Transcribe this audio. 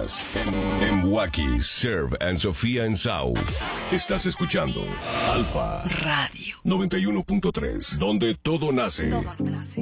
escuchas en Wacky, Serve and Sofía en Sau. Estás escuchando Alfa Radio 91.3, donde todo nace. No más nace.